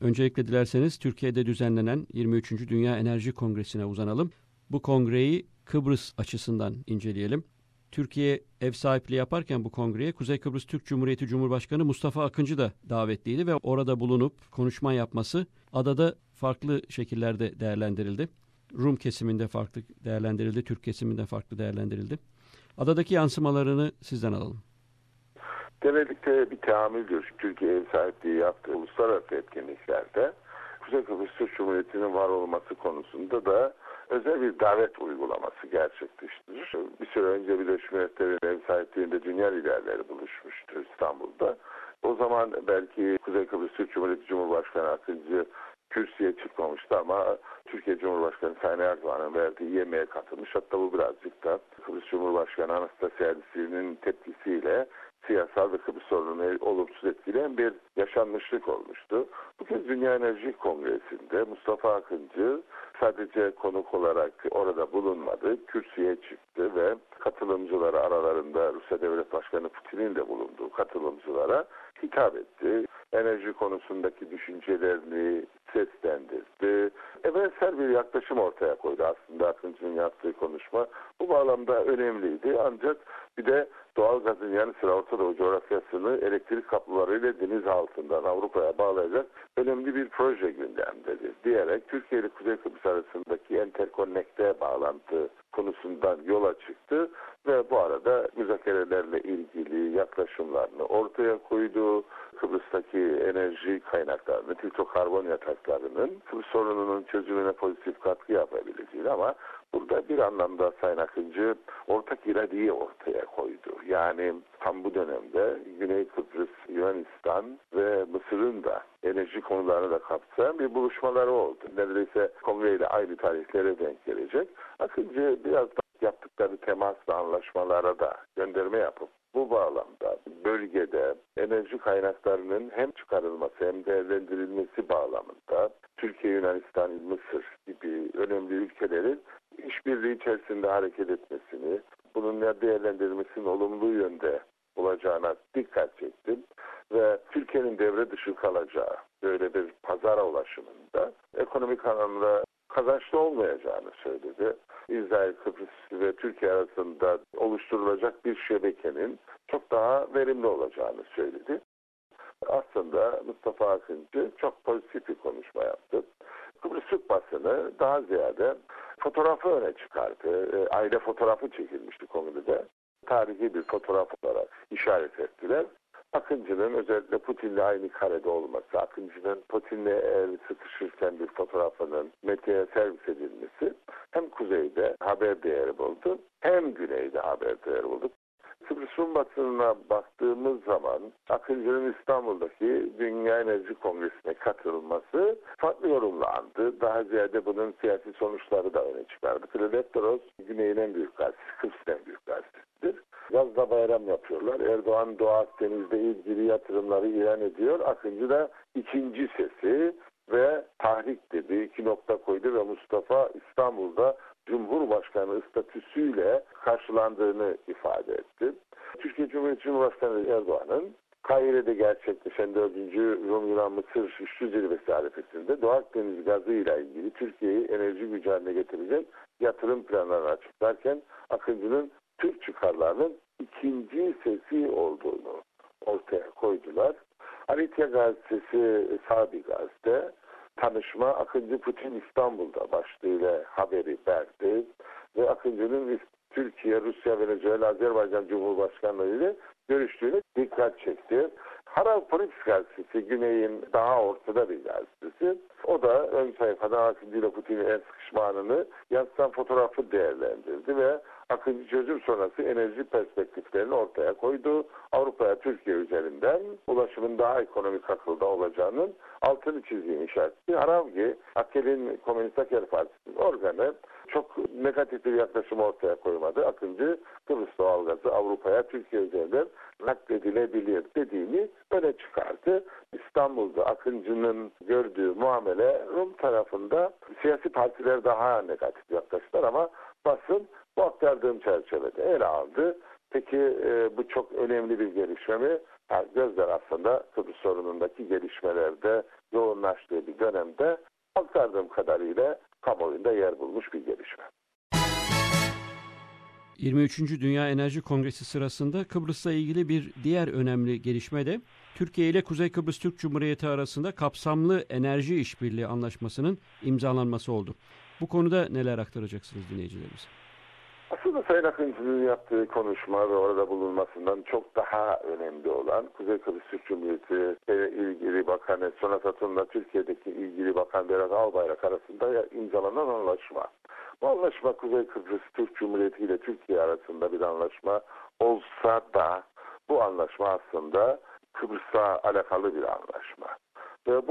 Öncelikle dilerseniz Türkiye'de düzenlenen 23. Dünya Enerji Kongresi'ne uzanalım. Bu kongreyi Kıbrıs açısından inceleyelim. Türkiye ev sahipliği yaparken bu kongreye Kuzey Kıbrıs Türk Cumhuriyeti Cumhurbaşkanı Mustafa Akıncı da davetliydi ve orada bulunup konuşma yapması adada farklı şekillerde değerlendirildi. Rum kesiminde farklı değerlendirildi, Türk kesiminde farklı değerlendirildi. Adadaki yansımalarını sizden alalım. Genellikle bir teamüldür. Türkiye ev sahipliği yaptığı uluslararası etkinliklerde Kuzey Kıbrıs Türk Cumhuriyeti'nin var olması konusunda da özel bir davet uygulaması gerçekleştirir. Bir süre önce Birleşmiş Milletler'in ev sahipliğinde dünya liderleri buluşmuştu İstanbul'da. O zaman belki Kuzey Kıbrıs Türk Cumhuriyeti Cumhurbaşkanı Akıncı kürsüye çıkmamıştı ama Türkiye Cumhurbaşkanı Sayın Erdoğan'ın verdiği yemeğe katılmış. Hatta bu birazcık da Kıbrıs Cumhurbaşkanı Anastasiadis'in tepkisiyle siyasal ve Kıbrıs sorununu olumsuz etkileyen bir yaşanmışlık olmuştu. Bu kez Dünya Enerji Kongresi'nde Mustafa Akıncı sadece konuk olarak orada bulunmadı, kürsüye çıktı ve katılımcılara aralarında Rusya Devlet Başkanı Putin'in de bulunduğu katılımcılara hitap etti. Enerji konusundaki düşüncelerini seslendirdi. Evrensel bir yaklaşım ortaya koydu aslında Akıncı'nın yaptığı konuşma. Bu bağlamda önemliydi ancak bir de doğalgazın yanı sıra Orta Doğu coğrafyasını elektrik kablolarıyla deniz altından Avrupa'ya bağlayacak önemli bir proje gündemdedir diyerek Türkiye ile Kuzey Kıbrıs arasındaki enterkonnekte bağlantı konusundan yola çıktı ve bu arada müzakerelerle ilgili yaklaşımlarını ortaya koydu. Kıbrıs'taki enerji kaynaklarını, filtrokarbon yataklarının Kıbrıs sorununun çözümüne pozitif katkı yapabileceğini ama burada bir anlamda Sayın Akıncı ortak iradeyi ortaya koydu. Yani tam bu dönemde Güney Kıbrıs, Yunanistan ve Mısır'ın da enerji konularını da kapsayan bir buluşmaları oldu. Neredeyse kongreyle aynı tarihlere denk gelecek. Akıncı biraz da yaptıkları temasla anlaşmalara da gönderme yapıp bu bağlamda bölgede enerji kaynaklarının hem çıkarılması hem değerlendirilmesi bağlamında Türkiye, Yunanistan, Mısır gibi önemli ülkelerin işbirliği içerisinde hareket etmesini, bunun değerlendirilmesinin olumlu yönde olacağına dikkat çektim ve Türkiye'nin devre dışı kalacağı böyle bir pazara ulaşımında ekonomik anlamda kazançlı olmayacağını söyledi. İsrail, Kıbrıs ve Türkiye arasında oluşturulacak bir şebekenin çok daha verimli olacağını söyledi. Aslında Mustafa Akıncı çok pozitif bir konuşma yaptı. Kıbrıs Türk basını daha ziyade fotoğrafı öne çıkardı. Aile fotoğrafı çekilmişti kongrede. Tarihi bir fotoğraf olarak işaret ettiler. Akıncı'nın özellikle Putin'le aynı karede olması, Akıncı'nın Putin'le el sıkışırken bir fotoğrafının medyaya servis edilmesi hem kuzeyde haber değeri buldu hem güneyde haber değeri buldu. Kıbrıs Rum basınına baktığımız zaman Akıncı'nın İstanbul'daki Dünya Enerji Kongresi'ne katılması farklı yorumlandı. Daha ziyade bunun siyasi sonuçları da öne çıkardı. Kredektoros Güney'in en büyük gazetesi, Kıbrıs'ın en büyük gazetesidir. Yazda bayram yapıyorlar. Erdoğan Doğu Akdeniz'de ilgili yatırımları ilan ediyor. Akıncı da ikinci sesi ve tahrik dedi, 2 nokta koydu ve Mustafa İstanbul'da Cumhurbaşkanı statüsüyle karşılandığını ifade etti. Türkiye Cumhuriyeti Cumhurbaşkanı Erdoğan'ın Kahire'de gerçekleşen 4. Rum-Yunan-Mısır Üçlü Zirvesi arifesinde Doğu Akdeniz gazı ile ilgili Türkiye'yi enerji gücü haline getirecek yatırım planlarını açıklarken Akıncı'nın Türk çıkarlarının ikinci sesi olduğunu ortaya koydular. Aritya gazetesi sağ bir gazete. Tanışma Akıncı Putin İstanbul'da başlığıyla haberi verdi ve Akıncı'nın Türkiye, Rusya, Venezuela, Azerbaycan Cumhurbaşkanları ile görüştüğüne dikkat çekti. Haralpolis gazetesi Güney'in daha ortada bir gazetesi. O da ön sayfada Akıncı ile Putin'in el sıkışma anını yansıtan fotoğrafı değerlendirdi ve Akıncı çözüm sonrası enerji perspektiflerini ortaya koydu. Avrupa'ya Türkiye üzerinden ulaşımın daha ekonomik akılda olacağının altını çizdiğini işaret etti. Haravgi, Akkel'in Komünist Aker Partisi'nin organı çok negatif bir yaklaşım ortaya koymadı. Akıncı Kıbrıs doğalgazı Avrupa'ya Türkiye üzerinden nakledilebilir dediğini öne çıkardı. İstanbul'da Akıncı'nın gördüğü muamele Rum tarafında siyasi partiler daha negatif yaklaştılar ama basın bu aktardığım çerçevede ele aldı. Peki bu çok önemli bir gelişme mi? gözler aslında Kıbrıs sorunundaki gelişmelerde yoğunlaştığı bir dönemde aktardığım kadarıyla kamuoyunda yer bulmuş bir gelişme. 23. Dünya Enerji Kongresi sırasında Kıbrıs'la ilgili bir diğer önemli gelişme de Türkiye ile Kuzey Kıbrıs Türk Cumhuriyeti arasında kapsamlı enerji işbirliği anlaşmasının imzalanması oldu. Bu konuda neler aktaracaksınız dinleyicilerimize? Aslında Sayın Akıncı'nın yaptığı konuşma ve orada bulunmasından çok daha önemli olan Kuzey Kıbrıs Türk Cumhuriyeti ilgili bakan Sonat Atun'la Türkiye'deki ilgili bakan Berat Albayrak arasında imzalanan anlaşma. Bu anlaşma Kuzey Kıbrıs Türk Cumhuriyeti ile Türkiye arasında bir anlaşma olsa da bu anlaşma aslında Kıbrıs'a alakalı bir anlaşma. Ve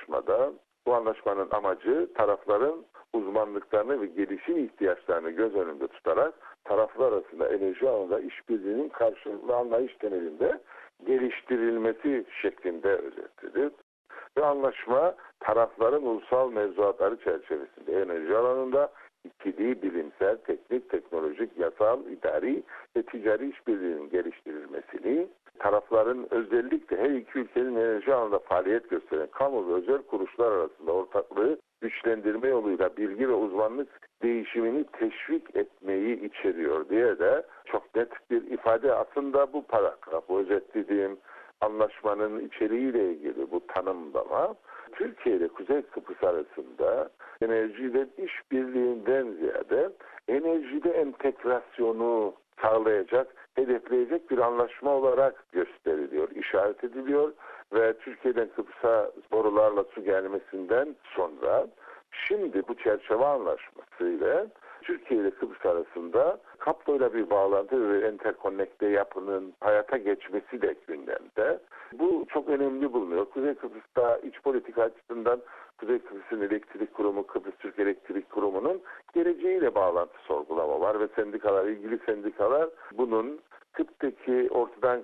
bu anlaşmanın amacı tarafların uzmanlıklarını ve gelişim ihtiyaçlarını göz önünde tutarak taraflar arasında enerji alanında işbirliğinin karşılıklı anlayış temelinde geliştirilmesi şeklinde özetlidir. Ve anlaşma tarafların ulusal mevzuatları çerçevesinde enerji alanında ikili, bilimsel, teknik, teknolojik, yasal, idari ve ticari işbirliğinin geliştirilmesini, tarafların özellikle her iki ülkenin enerji alanında faaliyet gösteren kamu ve özel kuruluşlar arasında ortaklığı güçlendirme yoluyla bilgi ve uzmanlık değişimini teşvik etmeyi içeriyor diye de çok net bir ifade. Aslında bu paragraf, bu özetlediğim anlaşmanın içeriğiyle ilgili bu tanımlama, Türkiye ile Kuzey Kıbrıs arasında enerjide işbirliğinden ziyade enerjide entegrasyonu sağlayacak, hedefleyecek bir anlaşma olarak gösteriliyor, işaret ediliyor ve Türkiye'den Kıbrıs'a borularla su gelmesinden sonra şimdi bu çerçeve anlaşmasıyla Türkiye ile Kıbrıs arasında kabloyla bir bağlantı ve enterkonnekte yapının hayata geçmesi de gündemde. Bu çok önemli bulunuyor. Kuzey Kıbrıs'ta iç politika açısından Kuzey Kıbrıs'ın elektrik kurumu, Kıbrıs Türk Elektrik Kurumu'nun geleceğiyle bağlantı sorgulama var ve ilgili sendikalar bunun Kıbrıs'taki ortadan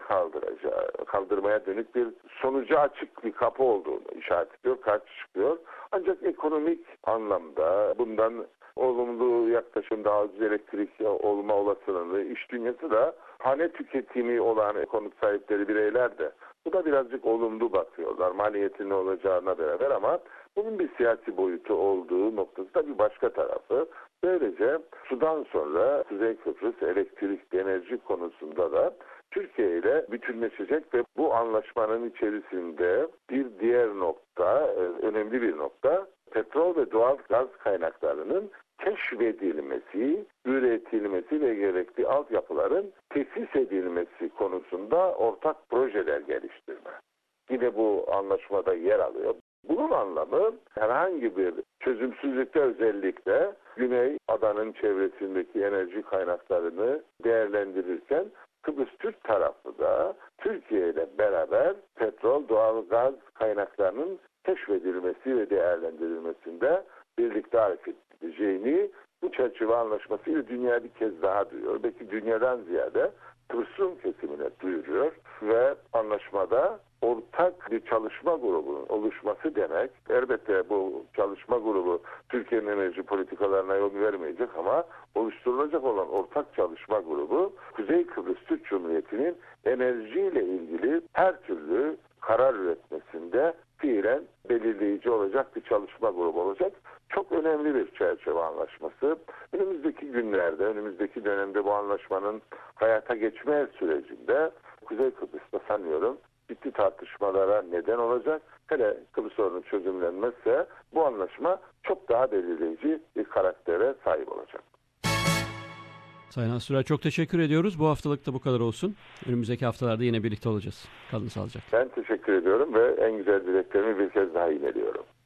kaldırmaya dönük bir sonuca açık bir kapı olduğunu işaret ediyor, karşı çıkıyor. Ancak ekonomik anlamda bundan olumlu yaklaşım, daha az elektrik olma olasılığı, iş dünyası da hane tüketimi olan konut sahipleri bireyler de bu da birazcık olumlu bakıyorlar maliyetinin olacağına beraber ama bunun bir siyasi boyutu olduğu noktası da bir başka tarafı. Böylece sudan sonra Kuzey Kıbrıs elektrik, enerji konusunda da Türkiye ile bütünleşecek ve bu anlaşmanın içerisinde bir diğer nokta, önemli bir nokta, petrol ve doğal gaz kaynaklarının keşfedilmesi, üretilmesi ve gerekli altyapıların tesis edilmesi konusunda ortak projeler geliştirme. Yine bu anlaşmada yer alıyor. Bunun anlamı herhangi bir çözümsüzlükte özellikle Güney Adanın çevresindeki enerji kaynaklarını değerlendirirken Kıbrıs Türk tarafı da Türkiye ile beraber petrol, doğal gaz kaynaklarının keşfedilmesi ve değerlendirilmesinde birlikte hareket edeceğini bu çerçeve anlaşmasıyla dünya bir kez daha duyuyor. Belki dünyadan ziyade Kıbrıs Rum kesimine duyuruyor ve anlaşmada ortak bir çalışma grubunun oluşması demek. Elbette bu çalışma grubu Türkiye'nin enerji politikalarına yol vermeyecek ama oluşturulacak olan ortak çalışma grubu Kuzey Kıbrıs Türk Cumhuriyeti'nin enerjiyle ilgili her türlü karar üretmesinde fiilen belirleyici olacak bir çalışma grubu olacak. Çok önemli bir çerçeve anlaşması. Önümüzdeki günlerde, önümüzdeki dönemde bu anlaşmanın hayata geçme sürecinde Kuzey Kıbrıs'ta sanıyorum ciddi tartışmalara neden olacak. Hele Kıbrıs sorunu çözümlenmezse bu anlaşma çok daha belirleyici bir karaktere sahip olacak. Sayın Asura çok teşekkür ediyoruz. Bu haftalık da bu kadar olsun. Önümüzdeki haftalarda yine birlikte olacağız. Kalın sağlıcakla. Ben teşekkür ediyorum ve en güzel dileklerimi bir kez daha yineliyorum.